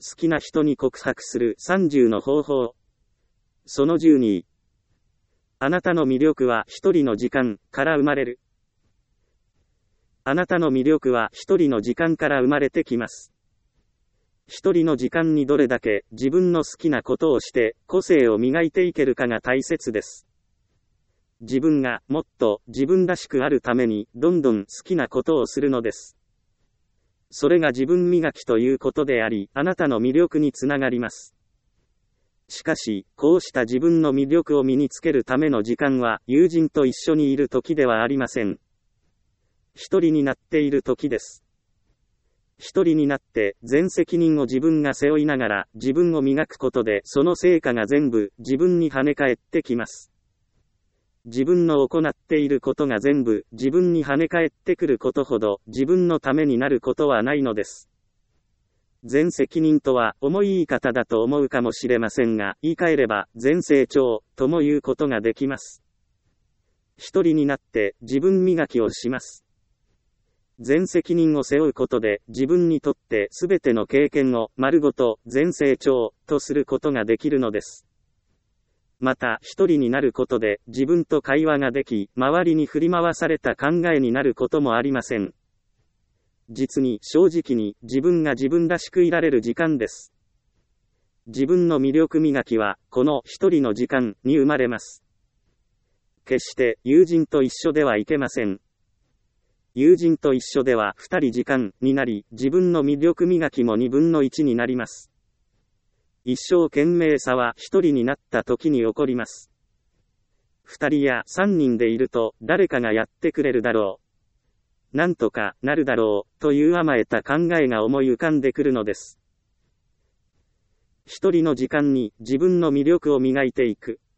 好きな人に告白する30の方法。その12。あなたの魅力は一人の時間から生まれる。あなたの魅力は一人の時間から生まれてきます。一人の時間にどれだけ自分の好きなことをして個性を磨いていけるかが大切です。自分がもっと自分らしくあるためにどんどん好きなことをするのです。それが自分磨きということであり、あなたの魅力につながります。しかし、こうした自分の魅力を身につけるための時間は友人と一緒にいる時ではありません。一人になっている時です。一人になって全責任を自分が背負いながら自分を磨くことでその成果が全部自分に跳ね返ってきます。自分の行っていることが全部自分に跳ね返ってくることほど自分のためになることはないのです。全責任とは重い言い方だと思うかもしれませんが、言い換えれば全成長とも言うことができます。一人になって自分磨きをします。全責任を背負うことで自分にとってすべての経験を丸ごと全成長とすることができるのです。また一人になることで自分と会話ができ、周りに振り回された考えになることもありません。実に正直に自分が自分らしくいられる時間です。自分の魅力磨きはこの一人の時間に生まれます。決して友人と一緒ではいけません。友人と一緒では二人時間になり、自分の魅力磨きも2分の1になります。一生懸命さは一人になった時に起こります。二人や三人でいると誰かがやってくれるだろう。なんとかなるだろうという甘えた考えが思い浮かんでくるのです。一人の時間に自分の魅力を磨いていく。